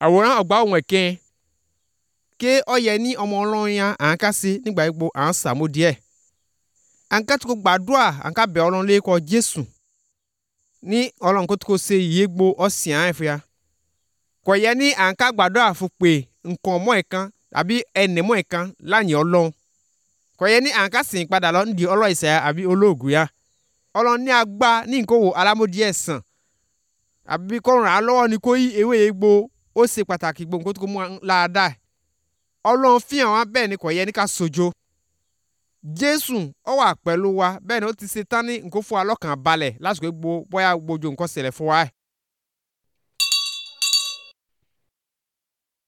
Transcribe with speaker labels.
Speaker 1: àwòrán ọgbà ohun ẹ̀kẹ́ ké ọyẹ ní ọmọ ọlọ́run yẹn à ń ká sí nígbà gbogbo à ń sàmó díẹ̀ à ń ká tó kó gbàdúrà à ń ká bẹ̀ ọlọ́run lẹ́kọ̀ọ́ Jésù ní ọlọ́run kó tó kó ṣe ìyégbó ọ̀sìn à ń fi ya kò yẹ ní à ń ká gbàdúrà fún pé nǹkan mọ́ ẹ̀kan àbí ẹnì mọ́ ẹ̀kan láyìn ọlọ́run kò yẹ ní à ń ká sìn padà lọ nídìí ọlọ́run ìsẹ̀yà àbí olóògùn ya ọlọ́run ní agbá ní nǹkan wò alámódì ẹ̀sán àbí kó ràn án lọ́wọ́ ni kó yí ewé egbò ó ṣe pàtàkì gbòǹkó tó kó mú láàdá ọlọ́run fihàn wá bẹ́ẹ̀ ni kò yẹ ní ká sojo Jésù ó wà pẹ̀lú wa bẹ́ẹ̀ ni ó ti ṣe tán ní nǹkan fún wa lọ́kàn balẹ̀ lásìkò gbogbo bóyá gbogbo nǹkan ṣẹlẹ̀ fún wa